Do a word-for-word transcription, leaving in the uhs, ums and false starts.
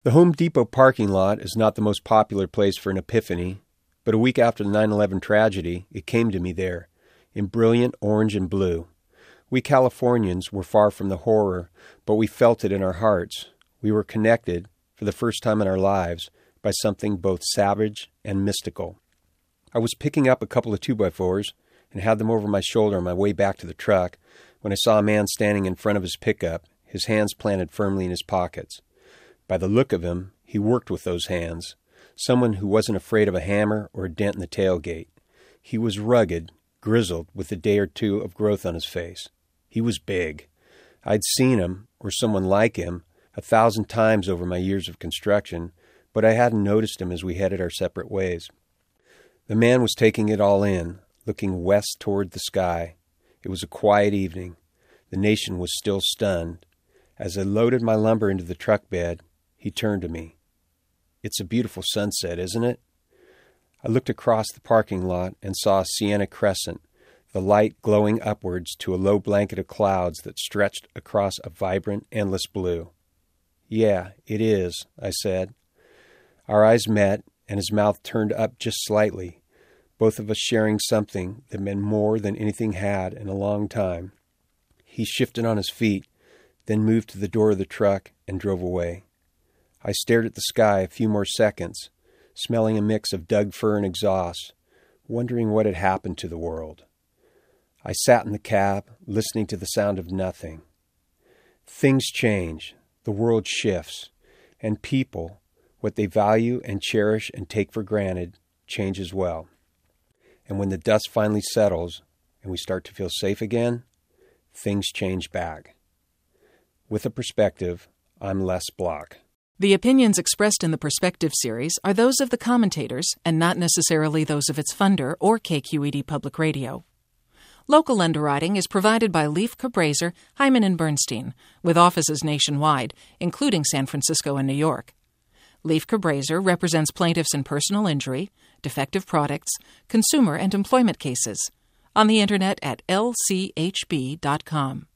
The Home Depot parking lot is not the most popular place for an epiphany, but a week after the nine eleven tragedy, it came to me there, in brilliant orange and blue. We Californians were far from the horror, but we felt it in our hearts. We were connected, for the first time in our lives, by something both savage and mystical. I was picking up a couple of two by fours and had them over my shoulder on my way back to the truck when I saw a man standing in front of his pickup, his hands planted firmly in his pockets. By the look of him, he worked with those hands, someone who wasn't afraid of a hammer or a dent in the tailgate. He was rugged, grizzled, with a day or two of growth on his face. He was big. I'd seen him, or someone like him, a thousand times over my years of construction, but I hadn't noticed him as we headed our separate ways. The man was taking it all in, looking west toward the sky. It was a quiet evening. The nation was still stunned. As I loaded my lumber into the truck bed, he turned to me. "It's a beautiful sunset, isn't it?" I looked across the parking lot and saw a sienna crescent, the light glowing upwards to a low blanket of clouds that stretched across a vibrant, endless blue. "Yeah, it is," I said. Our eyes met, and his mouth turned up just slightly, both of us sharing something that meant more than anything had in a long time. He shifted on his feet, then moved to the door of the truck and drove away. I stared at the sky a few more seconds, smelling a mix of Doug fir and exhaust, wondering what had happened to the world. I sat in the cab, listening to the sound of nothing. Things change, the world shifts, and people, what they value and cherish and take for granted, change as well. And when the dust finally settles and we start to feel safe again, things change back. With a perspective, I'm Les Block. The opinions expressed in the Perspective series are those of the commentators and not necessarily those of its funder or K Q E D Public Radio. Local underwriting is provided by Leif Cabraser, Hyman and Bernstein, with offices nationwide, including San Francisco and New York. Leif Cabraser represents plaintiffs in personal injury, defective products, consumer and employment cases. On the Internet at L C H B dot com.